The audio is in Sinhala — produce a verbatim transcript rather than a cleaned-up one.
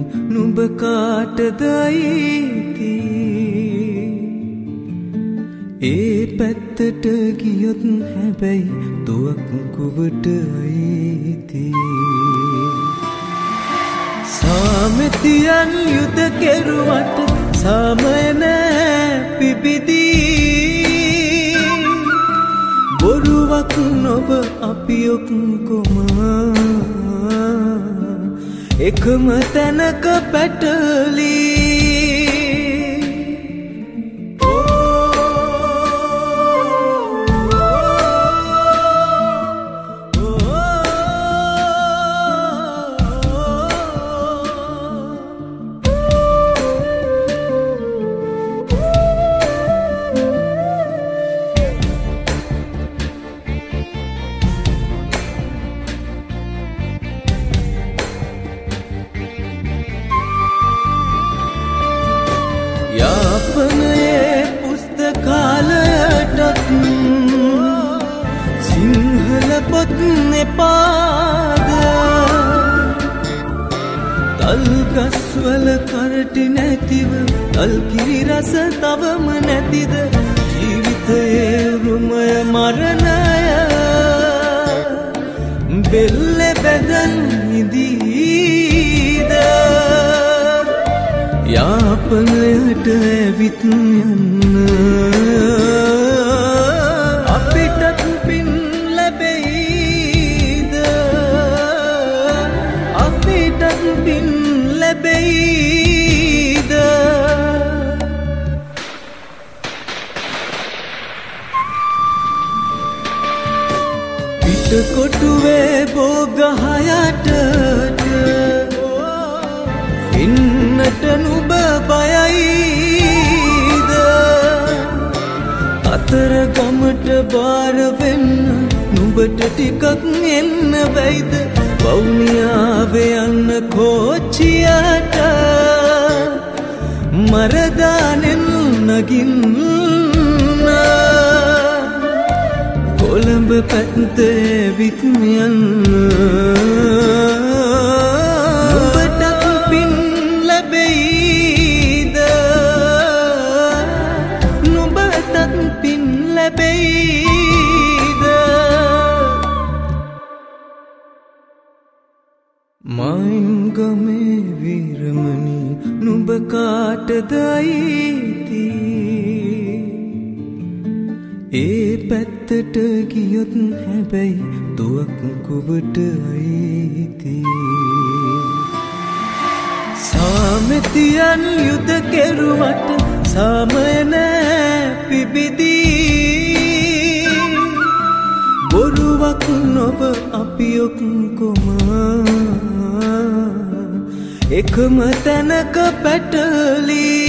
නුඹ කාටද අයිති ඒ පැත්තට ගියොත් හැබැයි දුවක් කුවට අයිති සාමෙතියන් යුද කෙරුවට සාමය නෑ පිබිදී බොරුවක් නොව අපි ඔක්කොම එකම තැනක පැටලී යාපනයේ පුස්තකාලයටත් සිංහල පොත් එපාද තල්ගස්වල කරටි නැතිව තල්කිරි රස තවම නැතිද ජීවිතයේ රුමය මරණය බෙල්ලෙ බැදන් ඉදීද යාපනයට ඇවිත් යන්න අපිටත් පින් ලැබෙයිද අපිටත් පින් ලැබෙයිද පිටකොටුවේ බෝගහයටට ඉන්නට නුඹ බයයිද අතර ගමට බාර වෙන්න නුඹට ටිකක් එන්න වෙයිද වවුනියාවේ යන්න කෝච්චියට මරදානෙන් නගින්න කොළඹ පැත්තේ විත් යන්න මයින් ගමේ වීරමණි නුඹ කාටද අයිති ඒ පැත්තට ගියොත් හැබැයි දුවක් කුවට අයිති සාමෙතියන් යුද කෙරුවට සාමය නෑ පිබිදී බොරුවක් නොව අපි ඔක්කොම එකම තැනක පැටලී